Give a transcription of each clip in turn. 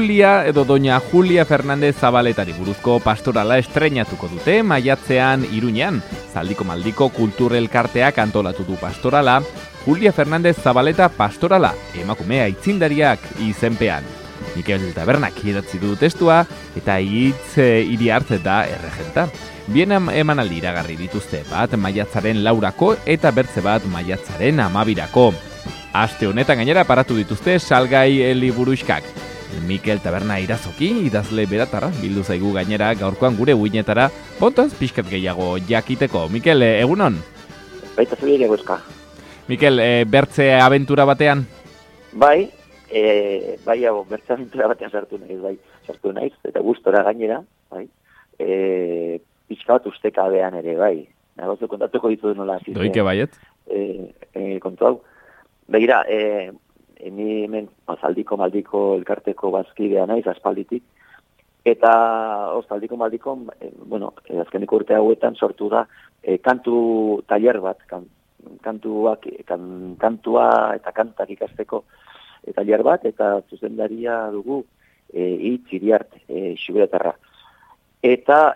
Julia edo Doña Julia Fernández Zabaletari buruzko pastorala estreinatuko dute maiatzean Iruñean. Zaldiko Maldiko Kultur Elkarteak antolatu du pastorala, Julia Fernández Zabaleta pastorala, emakumea aitzindariak izenpean. Mikel Tabernak idatzi du testua eta hitz Iriart da erregenta. Bien emanaldi iragarri dituzte, bat maiatzaren 4 eta bertze bat maiatzaren 12. Aste honetan gainera paratu dituzte salgai liburuxkak. Mikel Taberna irazoki, idazle beratarra, bildu zaigu gainera gaurkoan gure uinetara, bontaz pixkat gehiago jakiteko. Mikel, egunon? Baita zuri eguzka. Mikel, bertze abentura batean? Bai, bertze abentura batean sartu naiz, eta gustora gainera, bai. Pixka bat ustekabean ere, bai. Nagozu kontatuko ditu nola. Doike baiet? Kontu hau. Begira, ni hemen Zaldiko Maldiko elkarteko bazkidea naiz aspalditik, eta Zaldiko Maldiko, azkeneko urte hauetan sortu da kantu tailer bat, kantua eta kantak ikasteko tailer bat, eta zuzendaria dugu hitz Iriart, Xuberetarra. Eta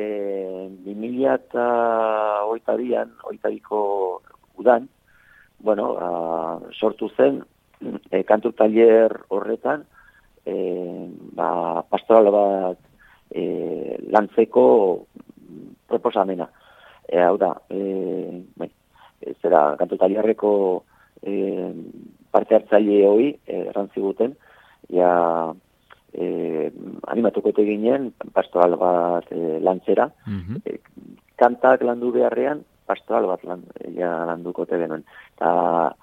2022ko udan, sortu zen kantu tailer horretan pastoral bat lantzeko proposamena. Hau da, zera kantu tailerreko parte hartzaile hori errantziguten, animatuko ginen pastoral bat lantzera, kantak landu beharrean pastoral bat landuko genuen. Eta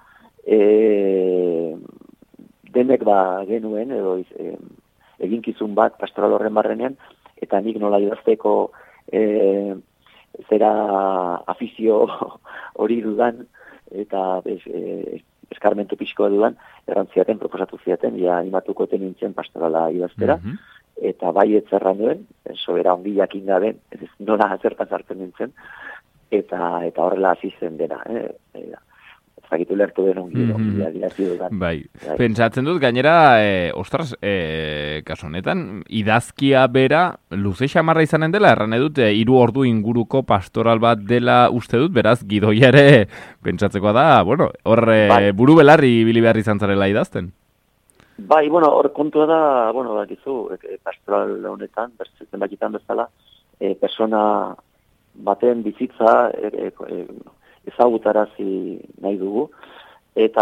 denek genuen, edo eginkizun bat pastoral horren barrenean, eta nik nola idazteko zera afizio hori dudan, eta eskarmentu pixkoa dudan, errantziaten, proposatu ziaten, animatuko nintzen pastorala idaztera, eta bai etzerran duen, sobera ongi jakin gabe, nola zertan sartzen nintzen, eta horrela hasi zen dena, zagitu lertu den ongi dudan. Bai, pentsatzen dut, gainera, kasu honetan, idazkia bera, luze xamarra izanen dela, erran edut, 3 ordu inguruko pastoral bat dela uste dut, beraz, gidoia ere, pentsatzekoa da, hor buru belarri ibili behar izan zarela idazten. Bai, hor kontua da, bakizu, pastoral honetan, bertzen bakitan bezala, persona baten bizitza ezagutarazi nahi dugu, eta,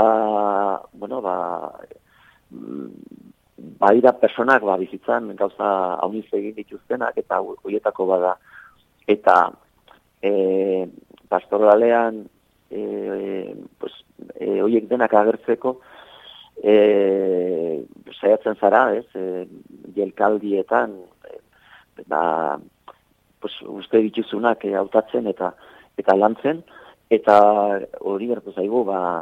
badira personak bizitzan gauza hauniz egin dituztenak, eta horietako bada, eta pastoralean horiek denak agertzeko, saiatzen zara, jelkaldietan, uste dituzunak hautatzen eta lantzen, eta hori gertu zaigu,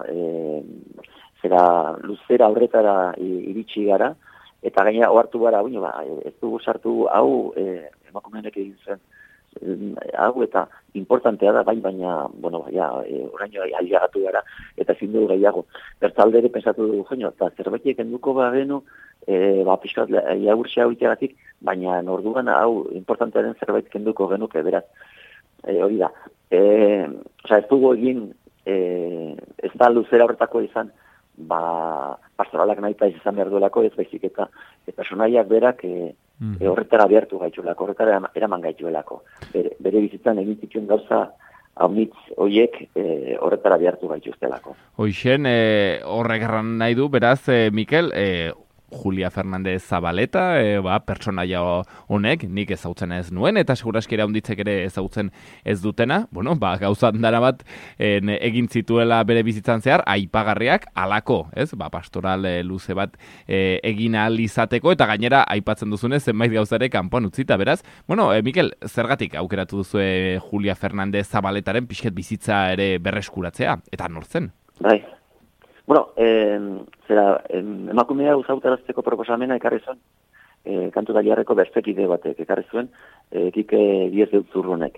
luzera horretara iritsi gara, eta gaina ohartu gara, ez dugu sartu hau, emakumeenek egin zen, hau eta importantea da, baina, oraino aliagatu gara, eta ezin dugu gehiago. Bertzalde ere pensatu dugu, eta zerbaitek enduko benu, pixkat jagurtxea horitegatik, baina orduan hau importantea den zerbait kenduko genuke, beraz, hori da. Ez dugu egin, ez da luzera horretako izan, pastoralak nahita izan behar duelako, ez baizik eta personaiak berak horretara behartu gaitxuelako, horretara eraman gaitxuelako. Bere bizitzan egin zituen gauza haunitz horiek horretara behartu gaitxuztelako. Hoixen, horrek erran nahi du, beraz, Mikel, Julia Fernández Zabaleta, pertsonaia honek, nik ezagutzen ez nuen, eta seguraski eraunditzek ere ezagutzen ez dutena, gauzan dara bat egin zituela bere bizitzan zehar, aipagarriak alako, pastoral luze bat egin ahal izateko, eta gainera aipatzen duzunez, zenbait gauzare kanpoan utzita, beraz. Mikel, zergatik aukeratu duzue Julia Fernández Zabaletaren pixket bizitza ere berreskuratzea, eta nortzen? Bai. Emakumea uzautarazteko proposamena ekarri zuen, kantu tailerreko bestekide batek ekarri zuen, Kike Diez Deutzurrunek.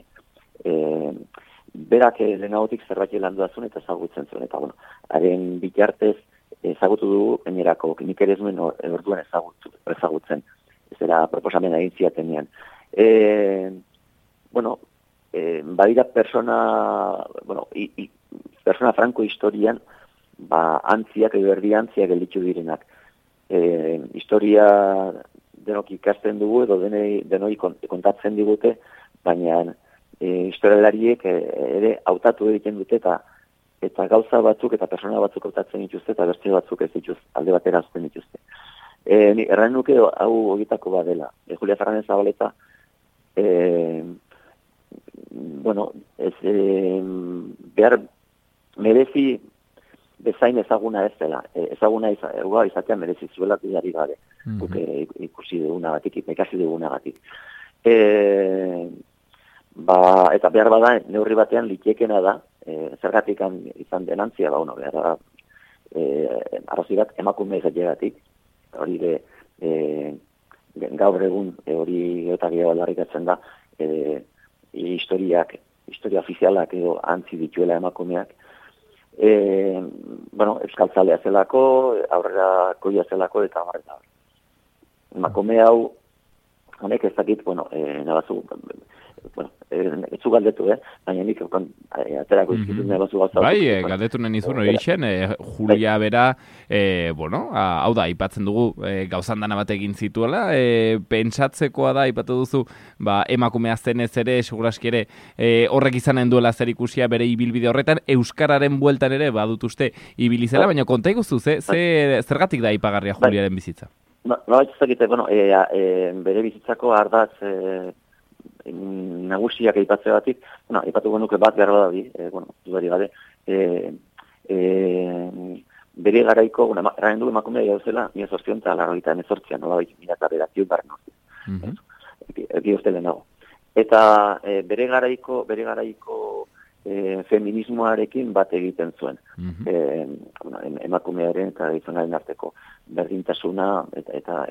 Berak lehenagotik zerbait landu zuen eta ezagutzen zuen, eta haren bitartez ezagutu dugu, gainerako, nik ere ez nuen orduan ezagutzen, ez era proposamena egin ziatenean. Badira persona franko historian, antziak edo erdi antziak gelditu direnak. Historia denok ikasten dugu edo denoi kontatzen digute, baina historialariek ere hautatu egiten dute eta gauza batzuk eta persona batzuk hautatzen dituzte eta beste batzuk ez dituz alde batera uzten dituzte. Erran nuke hau horietako badela. Julia Fernández Zabaleta behar merezi bezain ezaguna ez dela. Ezaguna izatea merezi zuela bidari gabe. Ikusi dugunagatik, ikasi dugunagatik. Eta behar bada, neurri batean litekena da, zergatik izan denantzia, behar da, arrazi bat emakume izateagatik, hori gaur egun hori eta gehiago aldarrikatzen da, historia ofizialak edo antzi dituela emakumeak, euskaltzalea zelako, aurrera koia zelako eta abarreta. Emakume hau, honek ez dakit, nabazu, etzu galdetu, baina nik aterako izkizun nabazu gauza. Bai, galdetu nahi nizun hori zen, Julia bera, hau da, aipatzen dugu gauzan dana bat egin zituela, pentsatzekoa da, aipatu duzu, emakumea zenez ere, seguraski ere, horrek izanen duela zer ikusia bere ibilbide horretan, euskararen bueltan ere, badut uste, ibilizela, baina konta iguzu, zergatik da aipagarria Juliaren bizitza? Ez dakite, bere bizitzako ardaz nagusiak aipatzea batik, aipatu genuke bat behar badabi, dudari gabe, bere garaiko, erraien du emakumea gauzela, 1888an, nola bai, 1900 barno. Egi uste lehenago. Eta bere garaiko feminismoarekin bat egiten zuen. Emakumearen eta gizonaren arteko berdintasuna eta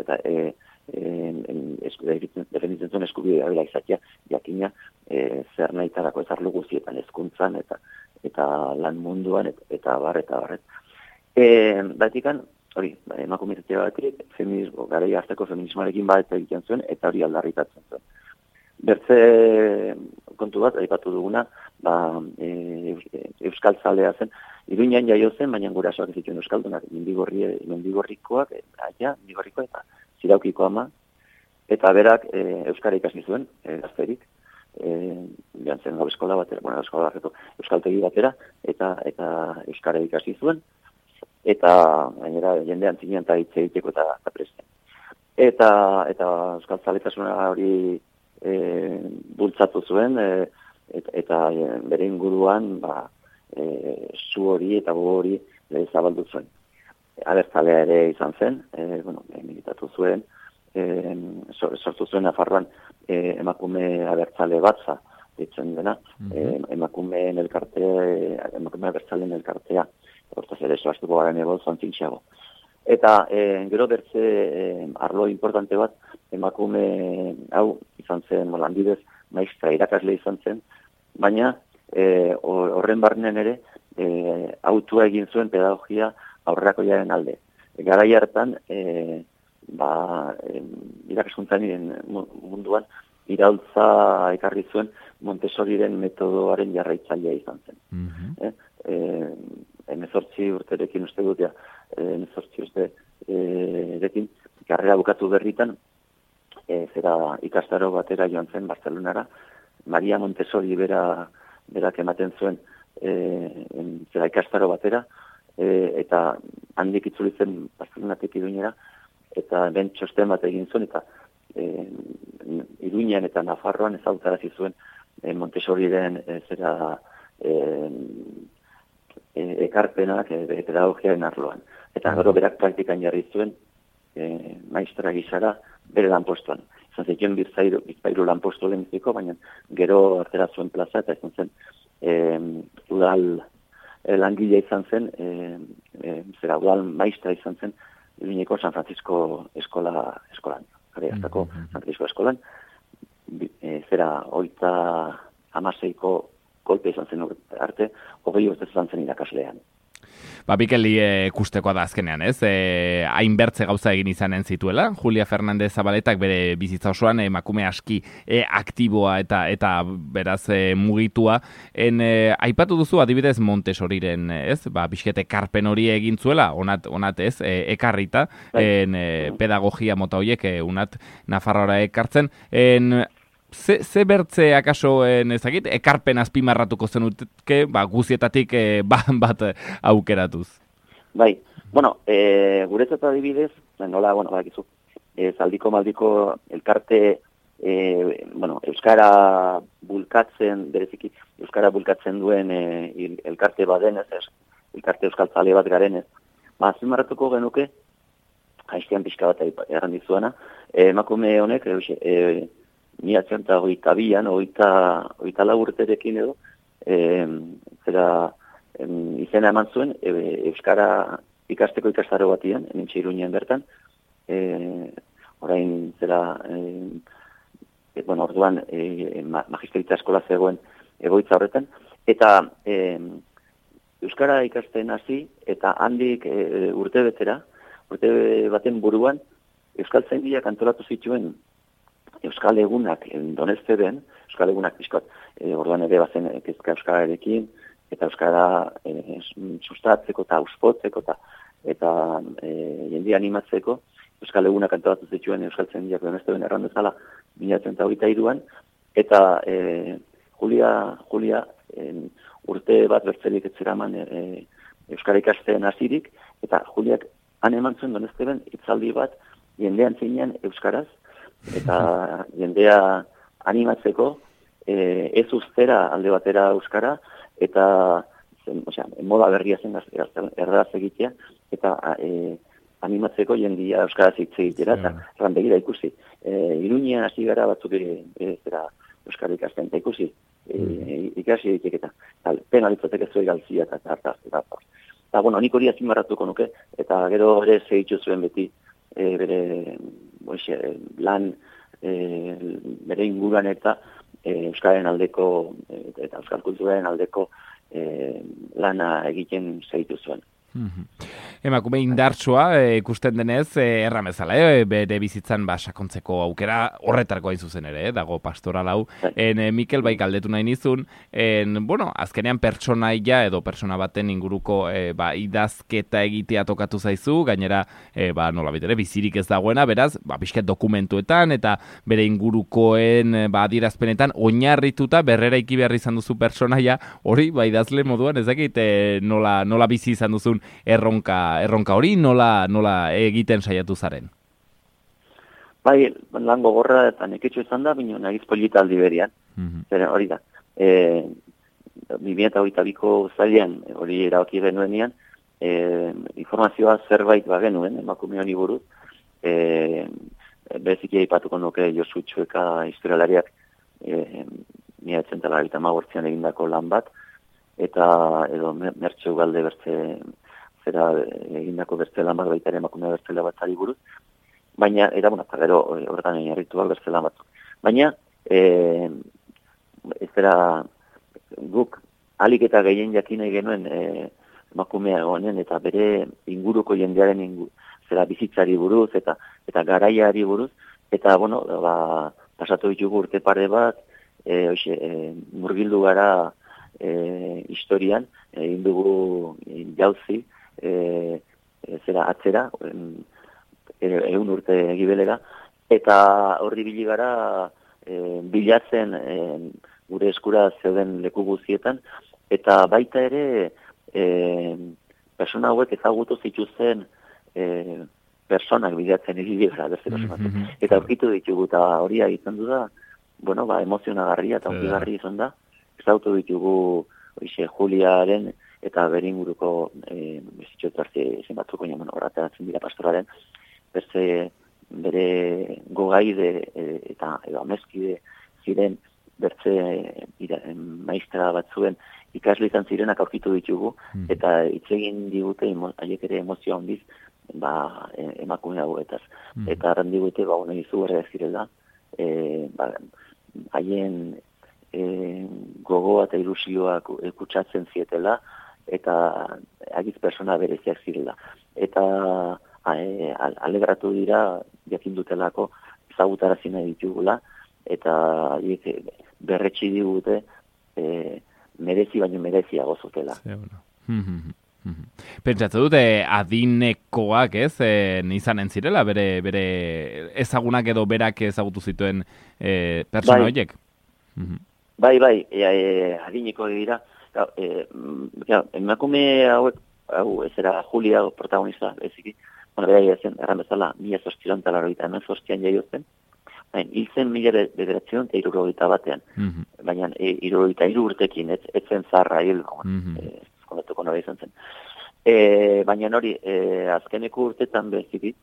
defenditzen zuen eskubidea bera izatea, jakina zer nahitarako ez arlo guztietan hezkuntzan eta lan munduan eta barret. Batikan, hori, emakumeetate batik, garai harteko feminismoarekin bat egiten zuen eta hori aldarrikatzen zuen. Bertze kontu bat, aipatu duguna, euskaltzalea zen, Iruñan jaio zen, baina gurasoak ez zituen euskaldunak, mendigorrikoak eta Ziraukiko ama, eta berak euskara ikasi zuen, gazterik, joan zen gau eskola batera, euskaltegi batera, eta euskara ikasi zuen, eta gainera jendean zinean eta hitz egiteko eta presten. Eta euskaltzaletasuna hori bultzatu zuen, eta bere inguruan zu hori eta gogo hori zabaldu zuen. Abertzalea ere izan zen, militatu zuen, sortu zuen Nafarroan emakume abertzale batza ditzen dena, emakume abertzaleen elkartea, hortaz ere soaztuko garen ego zantzintxeago. Eta gero bertze arlo importante bat, emakume hau izan zen, landidez, maistra irakasle izan zen, baina horren barnean ere autua egin zuen pedagogia aurrerakoiaren alde. Garai hartan, irakaskuntzan munduan, iraultza ekarri zuen Montessoriren metodoaren jarraitzailea izan zen. 18 urterekin uste dut, 18 urterekin, karrera bukatu berritan, zera ikastaro batera joan zen Barcelonara, Maria Montessori berak ematen zuen zera ikastaro batera, eta handik itzulitzen Barcelonatik Iruñera, eta ben txosten bat egin zuen, eta Iruñan eta Nafarroan ezagutarazi zuen Montessoriren zera ekarpenak pedagogiaren arloan. Eta gero berak praktikan jarri zuen maistra gisara bere lanpostuan. Izan zekien bizpairu lanpostu lehentziko, baina gero artera zuen plaza eta izan zen udal langilea izan zen, udal maistra izan zen Iruñeko San Francisco eskolan. Gare hartako San Francisco eskolan, hogeita 16ko kolpe izan zen arte, 20 urte izan zen irakaslean. Bikeli kustekoa da azkenean, ez? Hainbertze gauza egin izanen zituela, Julia Fernandez Zabaletak bere bizitza osoan emakume aski aktiboa eta beraz mugitua. Aipatu duzu adibidez Montessoriren, ez? Bizkete karpen hori egin zuela, onat ez, ekarrita, pedagogia mota horiek, unat Nafarroara ekartzen, Ze bertze akaso ezagit, ekarpen azpimarratuko zenutke, guzietatik bat aukeratuz? Bai, guretzat adibidez, nola, bakizu, zaldiko maldiko elkarte, euskara bulkatzen, bereziki, euskara bulkatzen duen elkarte badenez, elkarte euskaltzale bat garenez, azpimarratuko genuke, haiztean pixka bat erran dizuena, emakume honek, 1922an, 24 urterekin edo, izena eman zuen, euskara ikasteko ikastaro batien, hementxe Iruñean bertan, orain orduan magisteritza eskola zegoen egoitza horretan, eta euskara ikasten hasi, eta handik urte baten buruan, euskaltzaindiak antolatu zituen Euskal Egunak Donezteben, Euskal Egunak pixkot, orduan ere bazen kezka euskararekin, eta euskara sustatzeko eta auspotzeko eta jendea animatzeko, Euskal Egunak antolatu zituen Euskaltzaindiak Donezteben erran bezala 1923an, eta Julia urte bat bertzelik etzeraman euskara ikasten hasirik, eta Juliak han eman zuen Donezteben hitzaldi bat jendean zeinean euskaraz, eta jendea animatzeko ez ustera alde batera euskara, eta moda berria zen erdaraz egitea, eta animatzeko jendea euskaraz hitz egitera, eta ranbegira ikusi. Iruñean hasi gara batzuk euskara ikasten, eta ikusi, ikasi egitek eta penalitzateke zuen galtzia eta hartaz. Eta, nik hori azpimarratuko nuke, eta gero ere segitzu zuen beti bere lan bere inguruan eta euskaren aldeko eta euskal kulturaren aldeko lana egiten segitu zuen. Emakume indartsua ikusten denez erramezala, bere bizitzan sakontzeko aukera horretarko hain zuzen ere, dago pastoral hau. Mikel bai galdetu nahi nizun, azkenean pertsonaia edo pertsona baten inguruko idazketa egitea tokatu zaizu, gainera nola bitere bizirik ez dagoena, beraz, pixket dokumentuetan eta bere ingurukoen adierazpenetan oinarrituta berreraiki behar izan duzu pertsonaia, hori idazle moduan ez dakit nola bizi izan duzun erronka hori, nola egiten saiatu zaren? Bai, lan gogorra eta neketxo izan da, baina nagiz polita aldi berian. Hori da. 2022ko zailean, hori erabaki genuenean, informazioa zerbait bagenuen, emakume honi buruz, bereziki aipatuko nuke Josu Txueka historialariak 1958an egindako lan bat, eta edo Mertxe Ugalde egindako bertze lan bat baita ere emakume bertzela batzari buruz, baina, eta gero horretan oinarrituak bertze lan batzuk. Baina, guk alik eta gehien jakin nahi genuen emakumea honen eta bere inguruko jendearen bizitzari buruz eta garaiari buruz, eta pasatu ditugu urte pare bat, murgildu gara historian, egin dugu jauzi, atzera, 100 urte gibelega, eta horri bili gara bilatzen gure eskura zeuden leku guztietan, eta baita ere persona hauek ezagutu zituzten personak bilatzen ibili gara beste persona. Eta aurkitu ditugu, eta hori egiten du da, emozionagarria eta onkigarri izan da, ezagutu ditugu Juliaren eta bere inguruko bizitxotartze zen batzuk, horretaratzen dira pastoraren, bere gogaide eta amezkide ziren bertze maistra batzuen ikasle izan zirenak aurkitu ditugu, eta hitz egin digute haiek ere emozio handiz emakume hauetaz. Eta arren digute, izugarria ez zirela, haien gogoa eta ilusioa kutsatzen zietela, eta agiz persona bereziak zirela. Eta alegratu dira, jakin dutelako, ezagutarazi nahi ditugula, eta berretsi digute merezi baino mereziago zutela. Pentsatze dute adinekoak, ez, izanen zirela, bere ezagunak edo berak ezagutu zituen persona horiek? Bai, adineko dira. Emakume hau ez era Julia protagonista, eziki. Bera zen, erran bezala, 1888an jaiotzen. Hiltzen 1961 baina 63 urtekin, etzen zarra hil, kondatuko nora izan zen. Baina hori, azkeneko urtetan beziki,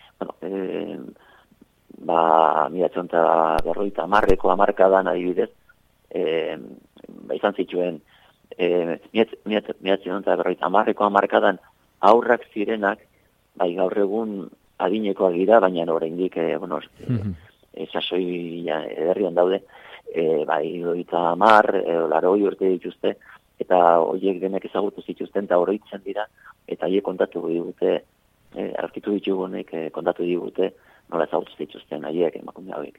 1950 hamarkadan adibidez, izan zituen, 1950 hamarkadan aurrak zirenak, bai gaur egun adinekoak dira, baina oraindik sasoi ederrian daude, bai 50, 80 urte dituzte, eta horiek denek ezagutu zituzten, eta oroitzen dira, eta horiek kontatu digute, aurkitu ditugunek kontatu digute, nola ezagutu zituzten haiek, emakume hauek.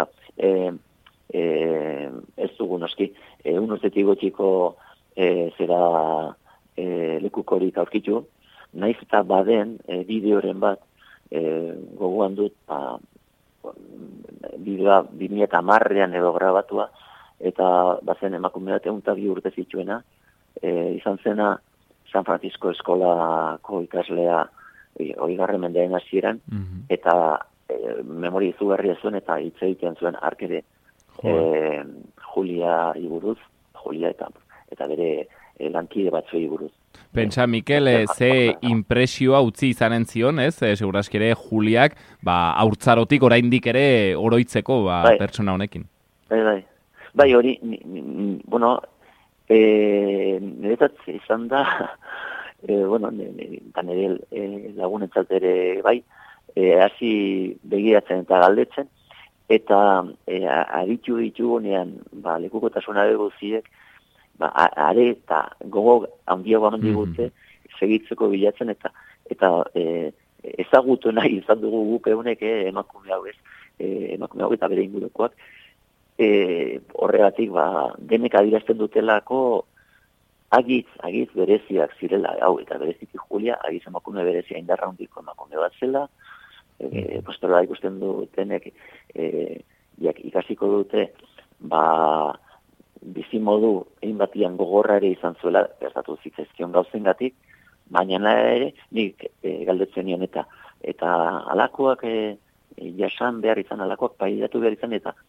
Ez dugu noski, urtetik gotxiko zera lekukorik aurkitu, naiz eta baden bideoren bat gogoan dut bideoa 2010an edo grabatua, eta bazen emakume bat 102 urte zituena, izan zena San Francisco eskolako ikaslea 20. mendean hasieran, eta memoria izugarria zuen eta hitz egiten zuen arkere Julia buruz, Julia eta bere lankide batzuei buruz. Pentsa, Mikel, ze impresioa utzi izanen zion, ez? Segurazki ere Juliak, haurtzarotik oraindik ere oroitzeko pertsona honekin. Bai, hori, niretzat izan da, nire lagunentzat ere bai, hasi begiratzen eta galdetzen, eta aritu ditugunean, lekukotasuna guziek, are eta gogo handiago eman digute segitzeko bilatzen eta ezagutu nahi izan dugu guk eunek emakume hau eta bere ingurukoak horregatik denek adierazten dutelako agiz bereziak zirela, hau eta bereziki Julia, agiz emakume berezia indarra handiko emakume bat zela, postola ikusten dutenek ikasiko dute bizimodu egin batian gogorra ere izan zuela, gertatu zitzaizkion gauzengatik, baina ere nik galdetzen nion eta alakoak jasan behar izan, alakoak paidatu behar izan eta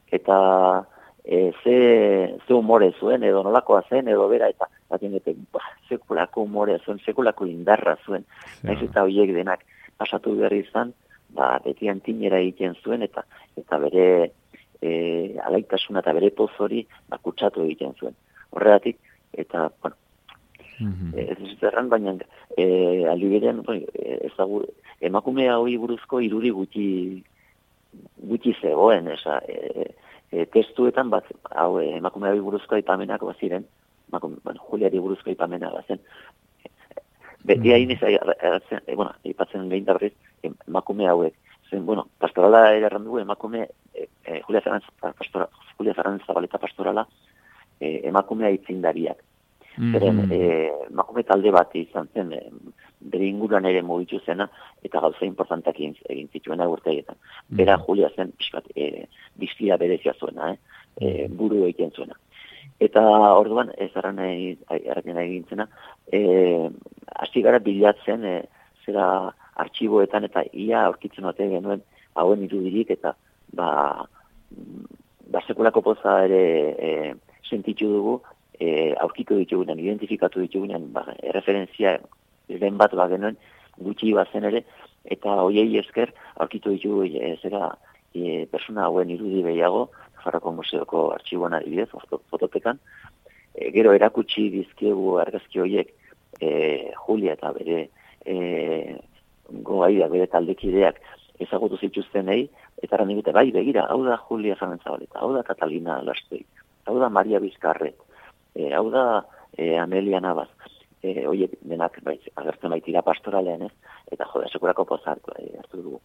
ze humore zuen edo nolakoa zen edo bera eta sekulako humorea zuen, sekulako indarra zuen, naiz eta horiek denak pasatu behar izan, beti antinera egiten zuen eta bere alaitasuna eta bere poz hori kutsatu egiten zuen. Horregatik, eta, ez zerran, baina aliberen, emakume hori buruzko irudi gutxi zegoen, testuetan hau emakume hori buruzko aipamenak baziren, Juliari buruzko aipamena bazen. Beti hain aipatzen gehin da berriz, emakume hauek. Zen, pastorala erran dugu, emakume, Julia Fernández Zabaleta pastorala, emakumea itzindariak. Zeren, emakume talde bat izan zen, bere inguruan ere mugitu zena, eta gauza importantak egin zituena urteetan. Bera Julia zen, bizia berezia zuena, buru egiten zuena. Eta orduan, ez erran egin zena, hasi gara bilatzen, zera artxiboetan eta ia aurkitzen ote genuen hauen irudirik eta sekulako poza ere sentitu dugu aurkiko ditugunen, identifikatu ditugunen referentzia lehen bat genuen gutxi bazen ere eta hoiei esker aurkitu ditugu zera persona hauen irudi behiago Nafarroko Museoko artxiboan adibidez, fototekan, gero erakutsi dizkiegu argazki horiek Julia eta bere goaidak bere taldekideak ezagutu zituztenei, eta erran digute, bai, begira, hau da Julia Fernández Zabaleta, hau da Catalina Lastei, hau da Maria Bizkarret, hau da Amelia Navas. horiek denak agertzen baitira pastoralean, ez? Eta jode, sekurako pozartu hartu dugu.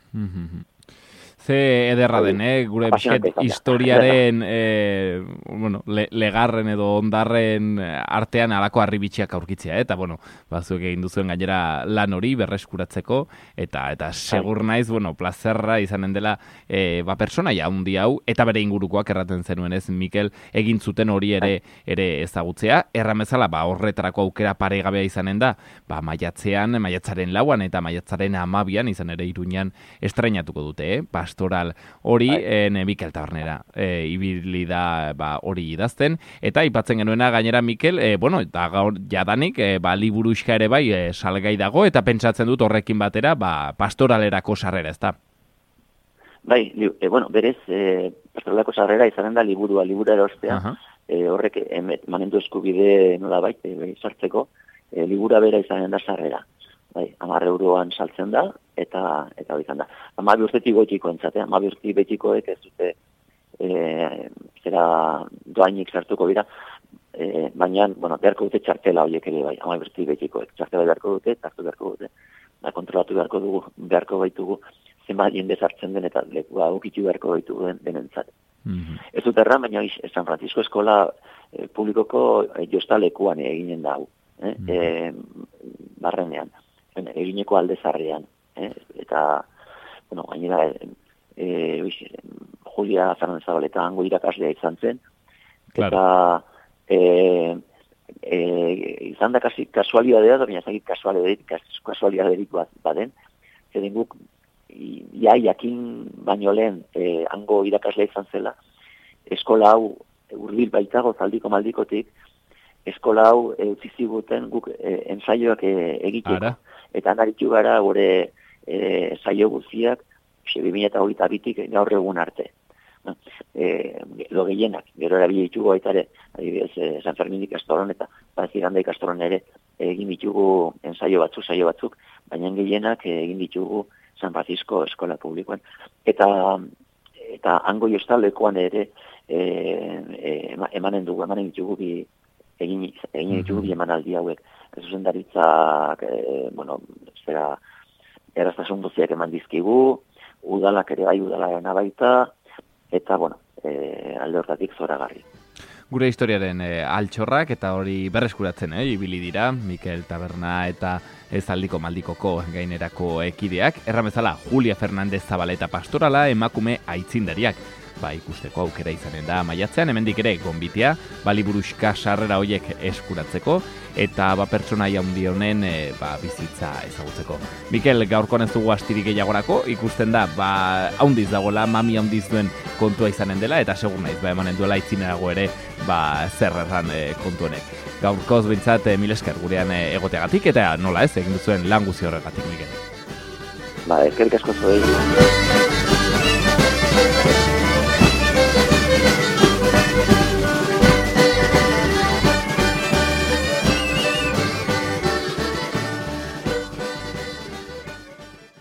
Ze ederra den, gure bisket historiaren legarren edo ondarren artean alako harribitxiak aurkitzea, eta bazuek egin duzuen gainera lan hori berreskuratzeko, eta segur naiz, plazerra izanen dela personaia handi hau, eta bere ingurukoak erraten zenuen ez, Mikel, egin zuten hori ere ezagutzea, erramezala horretarako aukera paregabea izanen da, maiatzaren 4 eta maiatzaren 12 izan ere Iruñan estreinatuko dute, pastoral hori, Mikel Tabernera ibili da hori idazten, eta aipatzen genuena gainera Mikel, eta gaur jadanik liburuxka ere salgai dago, eta pentsatzen dut horrekin batera pastoralerako sarrera, ezta? Bai, berez, pastoralerako sarrera izanen da liburua erostea, horrek manendu eskubide nolabait sartzeko, libura bera izanen da sarrera. 10 euroan saltzen da, eta izan da. 12 urtetik goitiko entzate, 12 urtetik betikoek ez dute zera doainik sartuko dira, baina, beharko dute txartela horiek ere bai, 12 urtetik betikoek. Txartela beharko dute, beharko dute, kontrolatu beharko baitugu, zenbat jende sartzen den eta lekua ukitu beharko baitugu denentzat. Ez dut erran, baina San Francisco eskola publikoko jostalekuan eginen da hau, barrenean. Egineko aldezarrean, eta, gainera, Julia Fernandez Zabaleta hango irakaslea izan zen, eta izan da kasi kasualidadea, baina ezagik kasualidaderik baden, zeden guk, jakin baino lehen hango irakaslea izan zela, eskola hau hurbil baitago zaldiko maldikotik, eskola hau utzi ziguten guk ensaioak egiteko. Eta anaritu gara gure saio guztiak 2022tik gaur egun arte. Lo gehienak, gero erabili ditugu baita ere, adibidez San Fermin ikastolan eta Baziganda ikastolan ere egin ditugu ensaio batzuk, baina gehienak egin ditugu San Francisco eskola publikoan. Eta hango jostalekuan ere emanen ditugu egin ditugu bi emanaldi hauek. Zuzendaritzak, erraztasun guztiak eman dizkigu, udalak ere bai, udalaren baita, eta, alde hortatik zoragarri. Gure historiaren altxorrak eta hori berreskuratzen, ibili dira, Mikel Taberna eta Zaldiko Maldikoko gainerako ekideak, erramezala Julia Fernandez Zabaleta pastorala emakume aitzindariak. Ikusteko aukera izanen da maiatzean, hemendik ere gonbitea, liburuxka sarrera horiek eskuratzeko, eta pertsonaia handi honen bizitza ezagutzeko. Mikel, gaurkoan ez dugu astirik gehiagorako, ikusten da, haundiz dagoela, mami haundiz duen kontua izanen dela, eta segur naiz, emanen duela itzinerago ere, zer erran kontu honek. Gaurkoz bintzat, mil esker gurean egoteagatik, eta nola ez, egin duzuen lan guzi horregatik, Mikel. Eskerrik asko zuei.